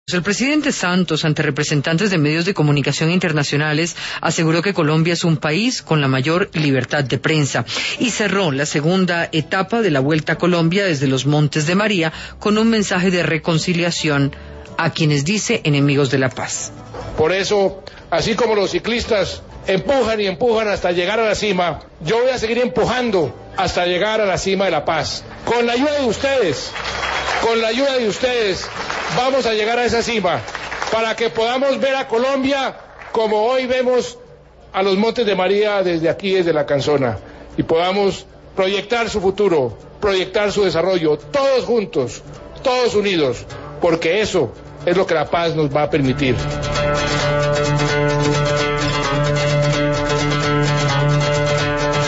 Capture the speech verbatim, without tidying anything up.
El presidente Santos, ante representantes de medios de comunicación internacionales, aseguró que Colombia es un país con la mayor libertad de prensa y cerró la segunda etapa de la Vuelta a Colombia desde los Montes de María con un mensaje de reconciliación a quienes dice enemigos de la paz. Por eso, así como los ciclistas empujan y empujan hasta llegar a la cima, yo voy a seguir empujando hasta llegar a la cima de la paz. Con la ayuda de ustedes, con la ayuda de ustedes, vamos a llegar a esa cima para que podamos ver a Colombia como hoy vemos a los Montes de María desde aquí, desde la Canzona, y podamos proyectar su futuro, proyectar su desarrollo, todos juntos, todos unidos, porque eso es lo que la paz nos va a permitir.